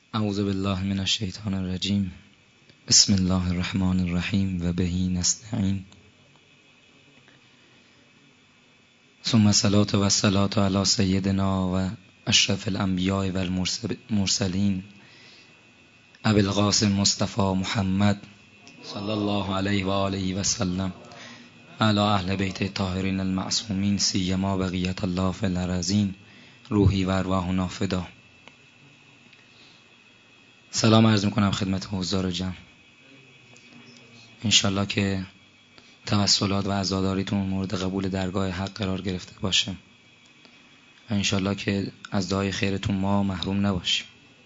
اعوذ بالله من الشیطان الرجیم. بسم الله الرحمن الرحیم و بهی نستعین. ثم الصلاة و السلام علی سیدنا و اشرف الانبیاء و المرسلین ابی القاسم مصطفی محمد صلی الله علیه و آله و سلم علی اهل بیت الطاهرین المعصومین سیما بقیت الله فی الارضین روحی و ارواحنا فدا. سلام عرض میکنم خدمت حضار جمع. انشالله که توسلات و عزاداریتون مورد قبول درگاه حق قرار گرفته باشه و انشالله که از دعای خیرتون ما محروم نباشیم.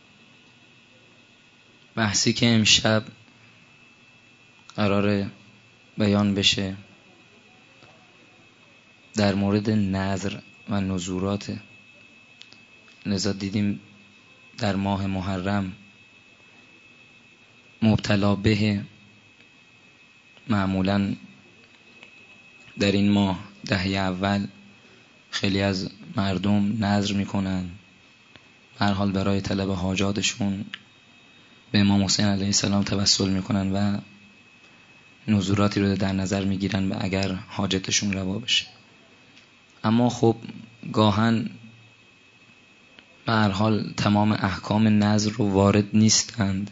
بحثی که امشب قرار بیان بشه در مورد نذر و نذورات. لذا دیدیم در ماه محرم مبتلا به معمولاً در این ماه دهه اول خیلی از مردم نذر میکنن، به هر حال برای طلب حاجاتشون به امام حسین علیه السلام توسل میکنن و نذوراتی رو در نظر میگیرن و اگر حاجتشون روا بشه. اما خب گاهن به هر حال تمام احکام نذر رو وارد نیستند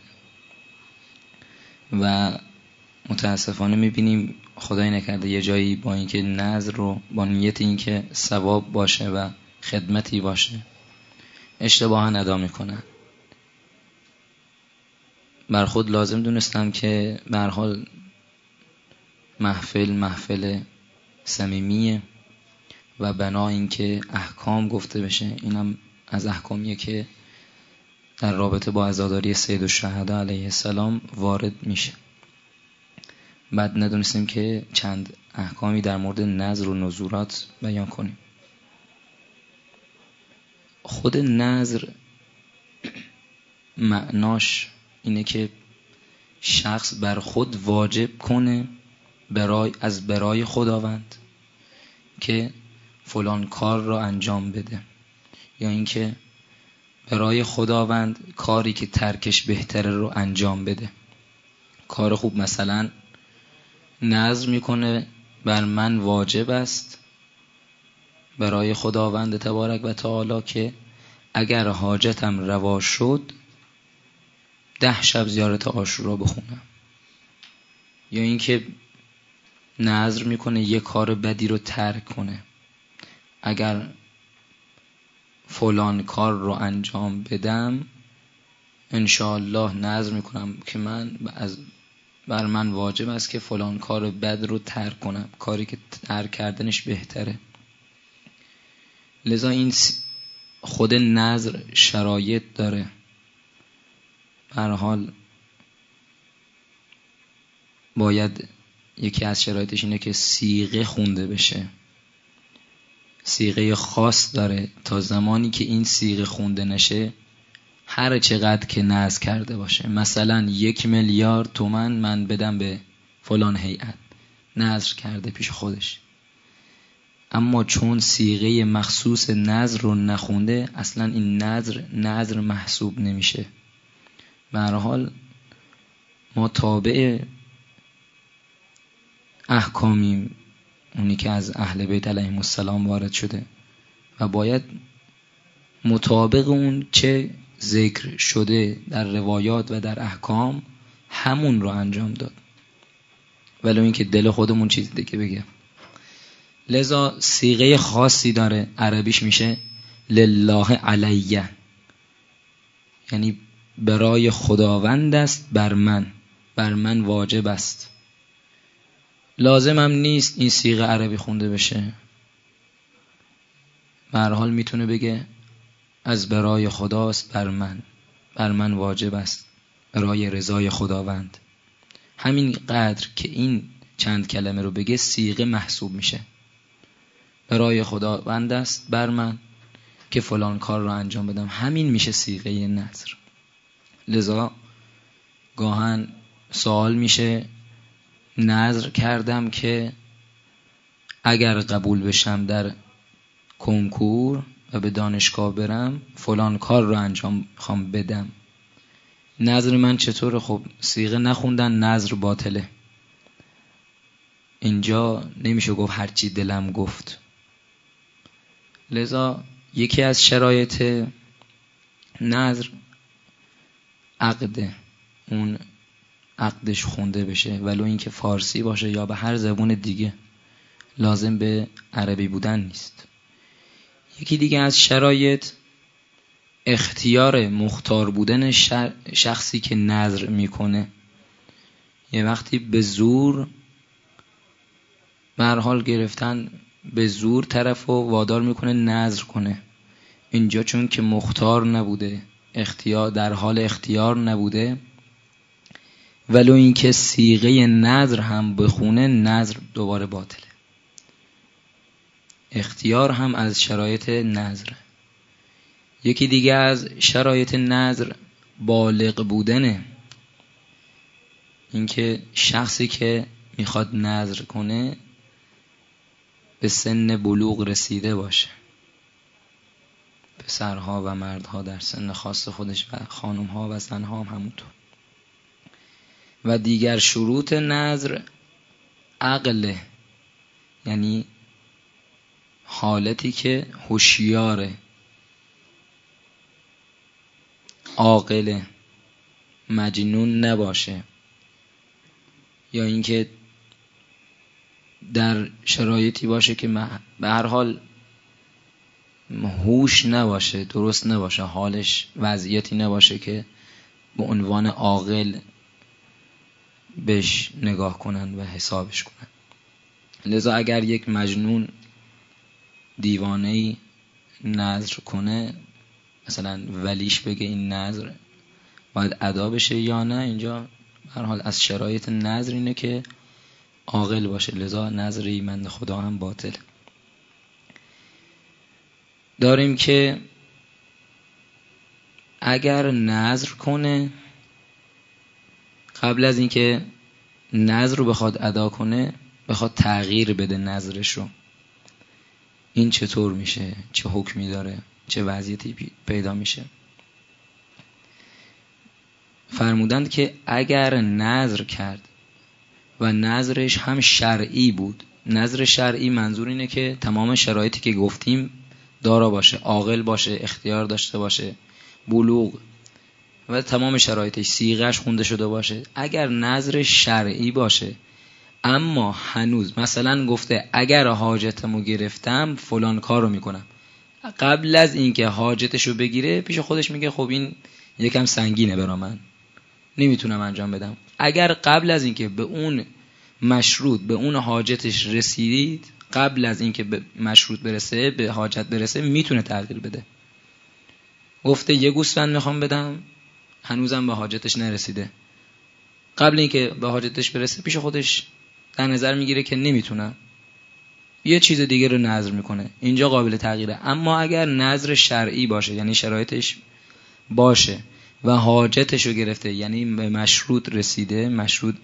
و متاسفانه میبینیم خدای نکرده یه جایی با اینکه نذر رو با نیت اینکه ثواب باشه و خدمتی باشه اشتباها ادا میکنن. بر خود لازم دونستم که به هر حال محفل صمیمیه و بنا اینکه احکام گفته بشه. اینم از احکامیه که در رابطه با عزاداری سید الشهدا علیه السلام وارد میشه. بعد ندونستیم که چند احکامی در مورد نذر و نذورات بیان کنیم. خود نذر معناش اینه که شخص بر خود واجب کنه برای خداوند که فلان کار را انجام بده، یا اینکه برای خداوند کاری که ترکش بهتره رو انجام بده. کار خوب مثلا نذر میکنه بر من واجب است برای خداوند تبارک و تعالی که اگر حاجتم روا شد 10 شب زیارت عاشورا بخونم. یا اینکه نذر میکنه یه کار بدی رو ترک کنه، اگر فلان کار رو انجام بدم انشاءالله نذر میکنم که بر من واجب است که فلان کار بد رو ترک کنم، کاری که ترک کردنش بهتره. لذا این خود نذر شرایط داره. به هر حال باید یکی از شرایطش اینه که صیغه خونده بشه. صیغه خاص داره. تا زمانی که این صیغه خونده نشه هر چقدر که نذر کرده باشه، مثلا 1 میلیارد تومان من بدم به فلان هیئت، نذر کرده پیش خودش، اما چون صیغه مخصوص نذر رو نخونده اصلا این نذر محسوب نمیشه. به هر حال ما تابع احکامیم، اونی که از اهل بیت علیهم السلام وارد شده و باید مطابق اون چه ذکر شده در روایات و در احکام همون رو انجام داد، ولو اینکه دل خودمون چیز دیگه بگه. لذا صیغه خاصی داره، عربیش میشه لله علیه، یعنی برای خداوند است بر من واجب است. لازم هم نیست این صیغه عربی خونده بشه. به هر حال میتونه بگه از برای خداست بر من واجب است برای رضای خداوند. همین قدر که این چند کلمه رو بگه صیغه محسوب میشه. برای خداوند است بر من که فلان کار رو انجام بدم، همین میشه صیغه نذر. لذا گاهن سوال میشه نذر کردم که اگر قبول بشم در کنکور و به دانشگاه برم فلان کار رو انجام خوام بدم، نظر من چطوره؟ خب صیغه نخوندن نظر باطله. اینجا نمیشه گفت هرچی دلم گفت. لذا یکی از شرایط نظر عقده، اون عقدش خونده بشه، ولو اینکه فارسی باشه یا به هر زبون دیگه، لازم به عربی بودن نیست. یکی دیگه از شرایط اختیار مختار بودن شخصی که نظر میکنه. یه وقتی به زور به هر حال گرفتن، به زور طرفو وادار میکنه نظر کنه. اینجا چون که مختار نبوده، اختیار در حال اختیار نبوده، ولو اینکه صیغه نظر هم بخونه، نظر دوباره باطله. اختیار هم از شرایط نظر. یکی دیگه از شرایط نظر بالغ بودنه. اینکه شخصی که میخواد نظر کنه به سن بلوغ رسیده باشه. پسرها و مردها در سن خاص خودش و خانمها و زنها هم همونطور. و دیگر شروط نظر عقل، یعنی حالتی که هوشیاره، عاقل، مجنون نباشه، یا اینکه در شرایطی باشه که به هر حال هوش نباشه، درست نباشه، حالش وضعیتی نباشه که به عنوان عاقل بهش نگاه کنن و حسابش کنن. لذا اگر یک مجنون دیوانه‌ای نظر کنه، مثلا ولیش بگه این نظر باید ادا بشه یا نه، اینجا به هر حال از شرایط نظر اینه که عاقل باشه. لذا نظر ایمند خدا هم باطل. داریم که اگر نظر کنه، قبل از اینکه نظر رو بخواد ادا کنه، بخواد تغییر بده نظرش رو، این چطور میشه؟ چه حکمی داره؟ چه وضعیتی پیدا میشه؟ فرمودند که اگر نظر کرد و نظرش هم شرعی بود، نظر شرعی منظور اینه که تمام شرایطی که گفتیم دارا باشه، عاقل باشه، اختیار داشته باشه، بلوغ و تمام شرایطش، صیغه‌اش خونده شده باشه. اگر نظر شرعی باشه اما هنوز مثلا گفته اگر حاجتمو گرفتم فلان کارو میکنم، قبل از اینکه حاجتشو بگیره پیش خودش میگه خب این یکم سنگینه برا من، نمیتونم انجام بدم. اگر قبل از اینکه به اون مشروط، به اون حاجتش رسیدید، قبل از اینکه به مشروط برسه، به حاجت برسه، میتونه تغییر بده. گفته یه گوسفند میخوام بدم، هنوزم به حاجتش نرسیده، قبل اینکه به حاجتش برسه پیش خودش در نظر میگیره که نمیتونم، یه چیز دیگه رو نظر میکنه، اینجا قابل تغییره. اما اگر نظر شرعی باشه، یعنی شرایطش باشه و حاجتش رو گرفته، یعنی به مشروط رسیده، مشروط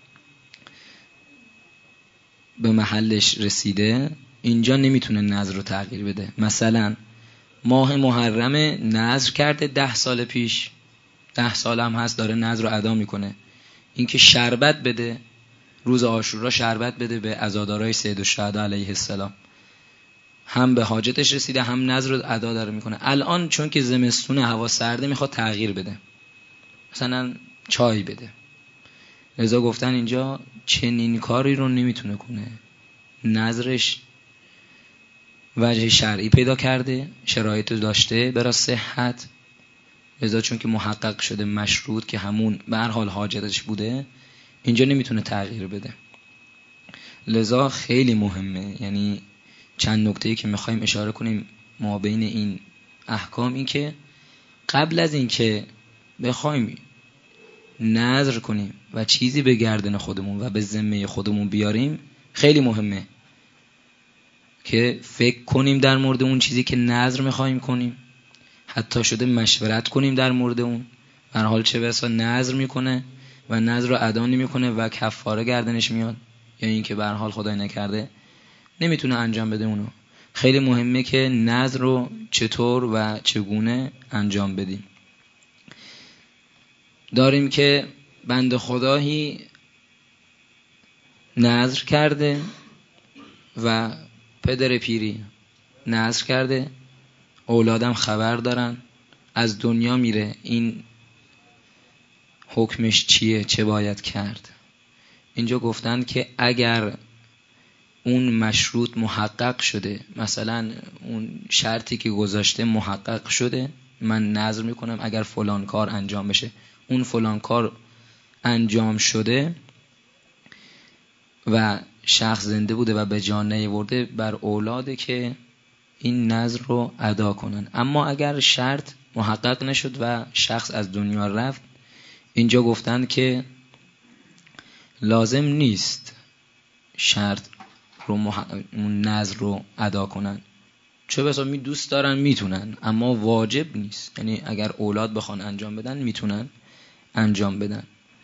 به محلش رسیده، اینجا نمیتونه نظر رو تغییر بده. مثلا ماه محرم نظر کرده 10 سال پیش، 10 سال هم هست داره نظر رو ادا میکنه، اینکه شربت بده، روز عاشورا شربت بده به عزادارای سید الشهدا علیه السلام، هم به حاجتش رسیده، هم نظر رو ادا داره میکنه. الان چون که زمستونه، هوا سرده، میخواد تغییر بده، مثلا چای بده. لذا گفتن اینجا چنین کاری رو نمیتونه کنه، نظرش وجه شرعی پیدا کرده، شرایط داشته برای صحت، لذا چون که محقق شده مشروط که همون به هر حال حاجتش بوده، اینجا نمیتونه تغییر بده. لذا خیلی مهمه، یعنی چند نکته‌ای که میخوایم اشاره کنیم ما بین این احکام، این که قبل از این که بخوایم نظر کنیم و چیزی به گردن خودمون و به ذمه خودمون بیاریم، خیلی مهمه که فکر کنیم در مورد اون چیزی که نظر میخوایم کنیم، حتی شده مشورت کنیم در مورد اون. در حال چه بسا نظر میکنه و نظر رو ادا نمیکنه و کفاره گردنش میاد، یا این که به هر حال خدای نکرده نمیتونه انجام بده اونو. خیلی مهمه که نظر رو چطور و چگونه انجام بدیم. داریم که بند خدایی نذر کرده و پدر پیری نذر کرده، اولادم خبر دارن، از دنیا میره، این حکمش چیه، چه باید کرد. اینجا گفتن که اگر اون مشروط محقق شده، مثلا اون شرطی که گذاشته محقق شده، من نذر میکنم اگر فلان کار انجام بشه، اون فلان کار انجام شده و شخص زنده بوده و به جان نیاورده، بر اولاده که این نذر رو ادا کنن. اما اگر شرط محقق نشد و شخص از دنیا رفت، اینجا گفتن که لازم نیست شرط رو اون نذر رو ادا کنن، چه بسا دوست دارن میتونن، اما واجب نیست. یعنی اگر اولاد بخوان انجام بدن میتونن انجام بدن.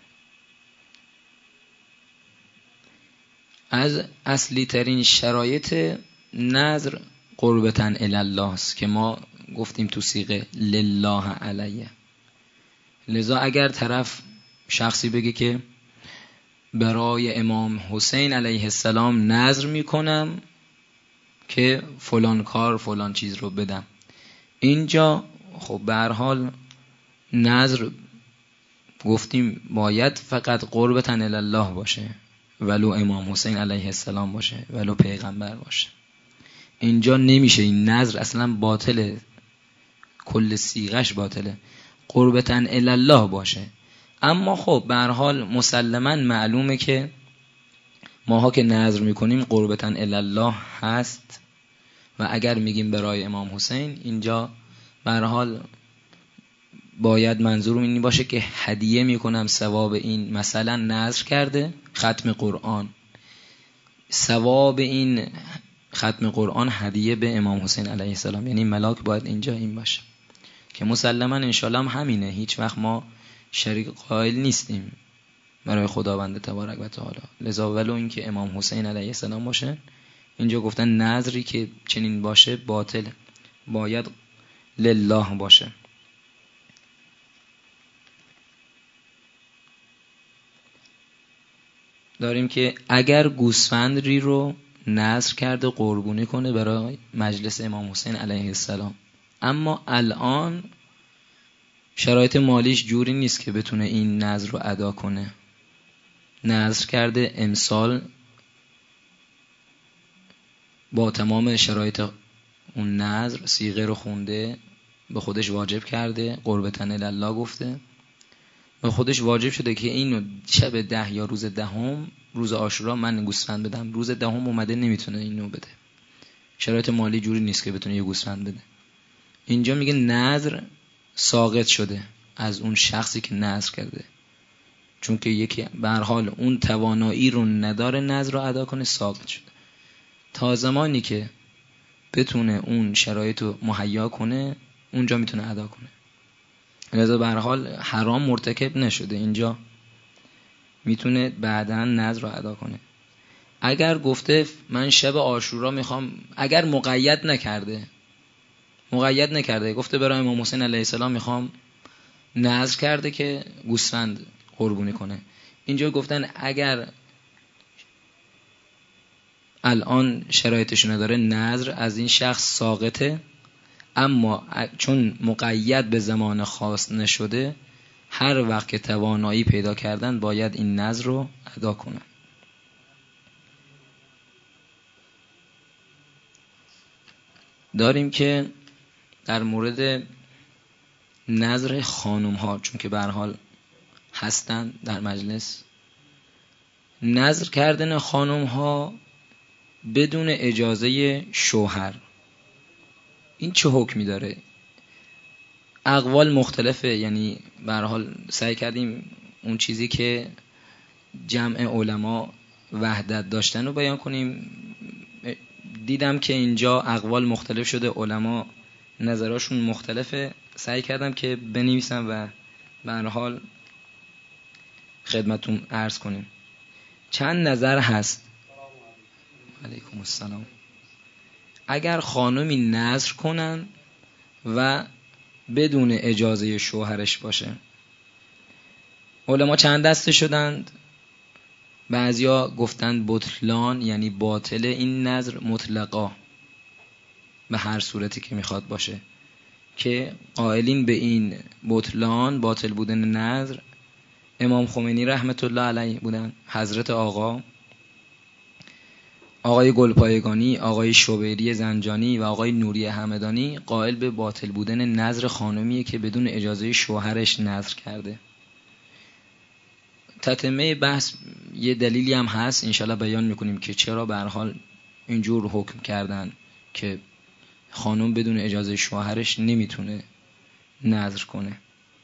از اصلی ترین شرایط نذر قربتاً الله است که ما گفتیم تو صیغه لله علیه. لذا اگر طرف شخصی بگه که برای امام حسین علیه السلام نذر میکنم که فلان کار فلان چیز رو بدم، اینجا خب به هر حال نذر گفتیم باید فقط قربتاً الله باشه، ولو امام حسین علیه السلام باشه، ولو پیغمبر باشه. اینجا نمیشه، این نذر اصلا باطله، کل صیغش باطله، قربتاً الله باشه. اما خب به هر حال مسلماً معلومه که ماها که نذر میکنیم قربتاً الله هست و اگر میگیم برای امام حسین، اینجا به هر حال باید منظورم این باشه که هدیه میکنم ثواب این، مثلا نذر کرده ختم قرآن، ثواب این ختم قرآن هدیه به امام حسین علیه السلام، یعنی ملاک باید اینجا این باشه که مسلما انشالله همینه. هیچ وقت ما شریک قائل نیستیم برای خداوند تبارک و تعالی. لذا ولو این که امام حسین علیه السلام باشه، اینجا گفتن نذری که چنین باشه باطل، باید لله باشه. داریم که اگر گوسفندی رو نذر کرده قربونی کنه برای مجلس امام حسین علیه السلام، اما الان شرایط مالیش جوری نیست که بتونه این نذر رو ادا کنه، نذر کرده امسال با تمام شرایط اون نذر صیغه رو خونده، به خودش واجب کرده، قربتاً الله گفته، به خودش واجب شده که اینو شب 10 یا روز 10 روز عاشورا من گوسفند بدم، روز 10 اومده نمیتونه اینو بده، شرایط مالی جوری نیست که بتونه یه گوسفند بده. اینجا میگه نذر ساقط شده از اون شخصی که نذر کرده، چون که یکی به هر حال اون توانایی رو نداره نذر رو ادا کنه، ساقط شده. تا زمانی که بتونه اون شرایط رو مهیا کنه، اونجا میتونه ادا کنه. لذا به هر حال حرام مرتکب نشده، اینجا میتونه بعداً نذر رو ادا کنه. اگر گفته من شب عاشورا میخوام، اگر مقید نکرده گفته برای امام حسین علیه السلام میخوام نذر کرده که گوسفند قربونی کنه، اینجا گفتن اگر الان شرایطش نداره نذر از این شخص ساقطه، اما چون مقید به زمان خاص نشده، هر وقت که توانایی پیدا کردن باید این نذر رو ادا کنن. داریم که در مورد نذر خانم ها، چون که به هر حال هستن در مجلس، نذر کردن خانم ها بدون اجازه شوهر، این چه حکمی داره؟ اقوال مختلفه، یعنی به هر حال سعی کردیم اون چیزی که جمع علما وحدت داشتن رو بیان کنیم. دیدم که اینجا اقوال مختلف شده، علما نظراشون مختلفه، سعی کردم که بنویسم و به هر حال خدمتون عرض کنیم. چند نظر هست. علیکم السلام. اگر خانمی نذر کنن و بدون اجازه شوهرش باشه، علما چند دسته شدند. بعضیا گفتند بطلان یعنی باطل این نظر مطلقا به هر صورتی که میخواد باشه، که قائلین به این بطلان باطل بودن نظر امام خمینی رحمت الله علیه بودن، حضرت آقای گلپایگانی، آقای شوبیری زنجانی و آقای نوری همدانی قائل به باطل بودن نظر خانمیه که بدون اجازه شوهرش نظر کرده. تتمه بحث یه دلیلی هم هست انشالله بیان میکنیم که چرا به هر حال اینجور حکم کردن که خانم بدون اجازه شوهرش نمیتونه نظر کنه.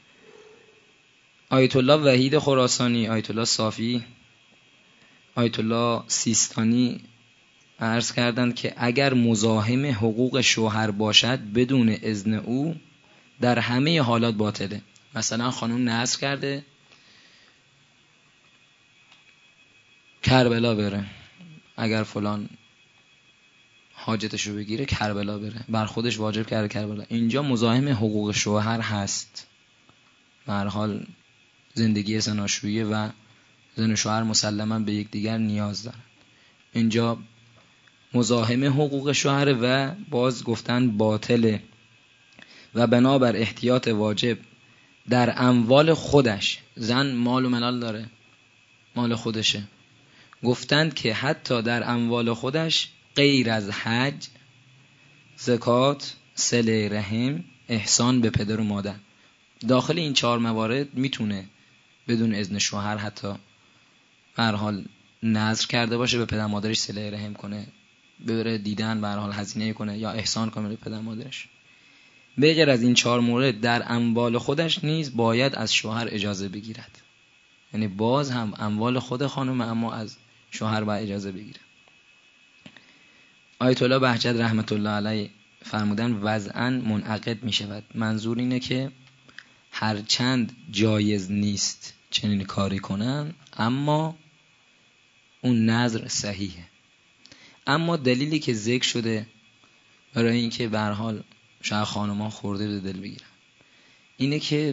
آیت الله وحید خراسانی، آیت الله صافی، آیت الله سیستانی عرض کردند که اگر مزاحم حقوق شوهر باشد بدون اذن او در همه حالات باطله. مثلا خانم نذر کرده کربلا بره، اگر فلان حاجتشو بگیره کربلا بره، بر خودش واجب کرده کربلا. اینجا مزاحم حقوق شوهر هست، به هر حال زندگی زناشویی و زن و شوهر مسلما به یکدیگر نیاز دارن. اینجا مزاحم حقوق شوهر و باز گفتن باطله و بنابر احتیاط واجب در اموال خودش، زن مال و منال داره، مال خودشه، گفتند که حتی در اموال خودش غیر از حج، زکات، صله رحم، احسان به پدر و مادر، داخل این 4 موارد میتونه بدون اذن شوهر حتی به هر حال نذر کرده باشه به پدر مادرش، صله رحم کنه، بره دیدن، به هر حال هزینه کنه یا احسان کنه به پدر مادرش. به غیر از این 4 مورد در اموال خودش نیز باید از شوهر اجازه بگیرد. یعنی باز هم اموال خود خانم اما از شوهر باید اجازه بگیره. آیت الله بهجت رحمت الله علیه فرمودن وضعاً منعقد می شود. منظور اینه که هرچند جایز نیست چنین کاری کنن اما اون نظر صحیحه. اما دلیلی که ذکر شده برای اینکه به هر حال شاید خانم‌ها خورده به دل بگیرن اینه که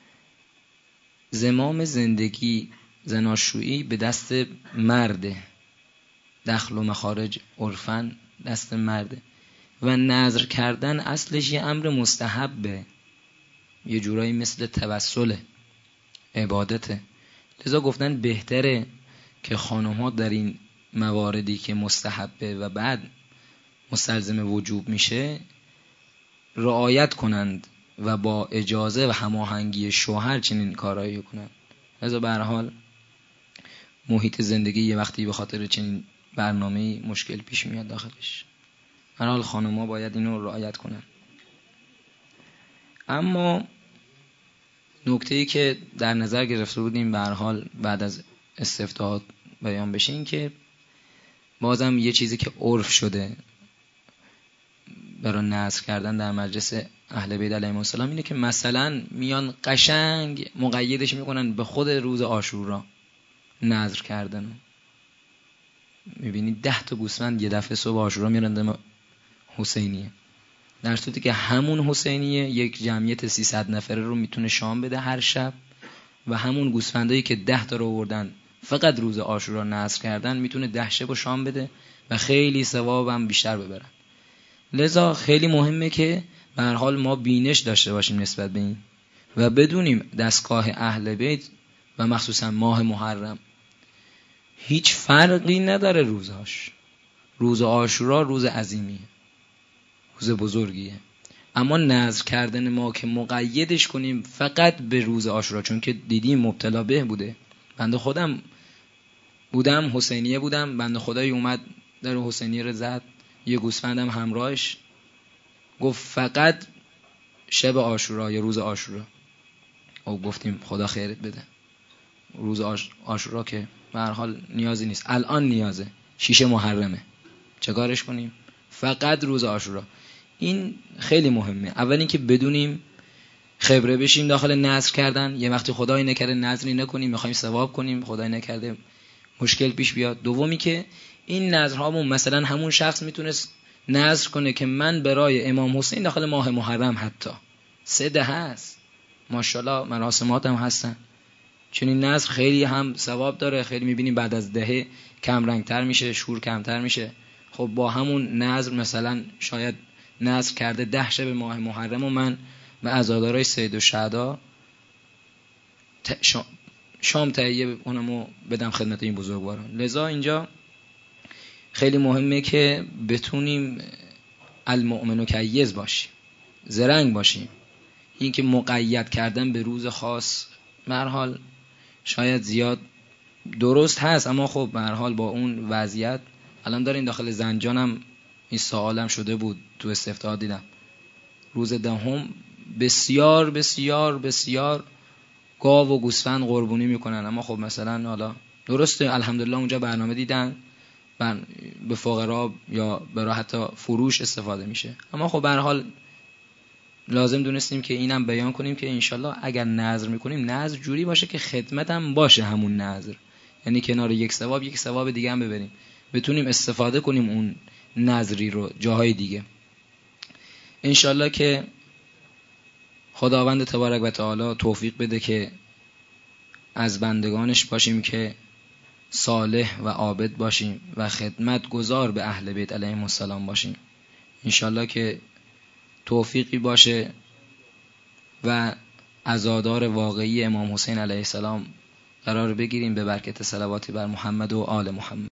زمام زندگی زناشویی به دست مرده، دخل و مخارج عرفاً دست مرده و نذر کردن اصلش یه امر مستحبه، یه جورایی مثل توسل عبادته. لذا گفتن بهتره که خانم‌ها در این مواردی که مستحبه و بعد مستلزم وجوب میشه رعایت کنند و با اجازه و هماهنگی شوهر چنین کارایی کنند. لذا به هر حال محیط زندگی یه وقتی به خاطر چنین برنامه‌ای مشکل پیش میاد داخلش. به هر حال خانم‌ها باید اینو رعایت کنند. اما نکته‌ای که در نظر گرفته بودیم به هر حال بعد از استفتاحات بیان بشه این که بازم یه چیزی که عرف شده برای نذر کردن در مجلس اهل بیت علیهم السلام اینه که مثلا میان قشنگ مقیدش میکنن به خود روز عاشورا نذر کردن. میبینید 10 تا گوسفند یه دفعه صبح عاشورا میرن حسینیه، در صورتی که همون حسینیه یک جمعیت 300 نفره رو میتونه شام بده هر شب و همون گوسفندایی که 10 تا رو آوردن فقط روز عاشورا نذر کردن میتونه 10 شب شام بده و خیلی ثواب هم بیشتر ببرن. لذا خیلی مهمه که به هر حال ما بینش داشته باشیم نسبت به این و بدونیم دستگاه اهل بیت و مخصوصا ماه محرم هیچ فرقی نداره روزهاش. روز عاشورا روز عظیمیه، روز بزرگیه، اما نذر کردن ما که مقیدش کنیم فقط به روز عاشورا، چون که دیدیم مبتلا به بوده. بنده خودم بودم حسینیه بودم، بنده خدایی اومد در حسینیه رو زد، یه گوسفندم همراهش، گفت فقط شب عاشورا یا روز عاشورا. او گفتیم خدا خیرت بده، روز عاشورا که به هر حال نیازی نیست، الان نیازه، 6 محرمه، چه کارش کنیم؟ فقط روز عاشورا. این خیلی مهمه. اول اینکه بدونیم، خبره بشیم داخل نذر کردن. یه وقتی خدای نکرده نذری نکنیم، میخوایم ثواب کنیم، خدای نکرده مشکل پیش بیاد. دومی که این نذرهامون مثلا همون شخص میتونست نذر کنه که من برای امام حسین داخل ماه محرم حتی 3 هست، ماشاءالله مراسمات هم هستن، چون این نظر خیلی هم ثواب داره. خیلی میبینیم بعد از دهه کم رنگتر میشه، شور کمتر میشه. خب با همون نظر مثلا شاید نظر کرده 10 شب ماه محرم و من به عزادارای سید الشهدا شام تهیه اونمو بدم خدمت این بزرگواران. لذا اینجا خیلی مهمه که بتونیم المؤمن کیز باشیم، زرنگ باشیم. این که مقید کردن به روز خاص به هر حال شاید زیاد درست هست، اما خب به هر حال با اون وضعیت الان دارین داخل زنجانم این سوالم شده بود تو استفتاء دیدم روز دهم بسیار بسیار بسیار گاو و گوسفند قربونی میکنن. اما خب مثلا حالا درسته الحمدلله اونجا برنامه دیدن به فقرا یا برای حتی فروش استفاده میشه. اما خب به هر حال لازم دونستیم که اینم بیان کنیم که انشالله اگر نذر میکنیم نذر جوری باشه که خدمت هم باشه همون نذر، یعنی کنار یک ثواب دیگه هم ببریم، بتونیم استفاده کنیم اون نذری رو جاهای دیگه. انشالله که خداوند تبارک و تعالی توفیق بده که از بندگانش باشیم که صالح و عابد باشیم و خدمت گزار به اهل بیت علیهم السلام باشیم. انشالله که توفیقی باشه و عزادار واقعی امام حسین علیه السلام قرار بگیریم به برکت صلواتی بر محمد و آل محمد.